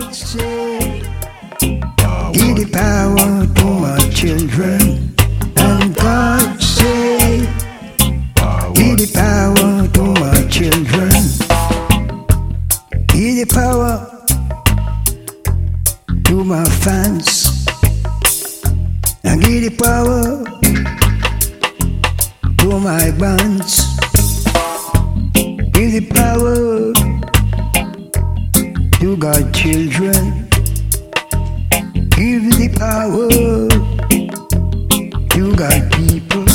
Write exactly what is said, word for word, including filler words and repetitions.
God say, give the power to my children. And God say, give the power to my children. Give the power to my fans. And give the power to my bands. Give the power to God's children. Give the power to God's people.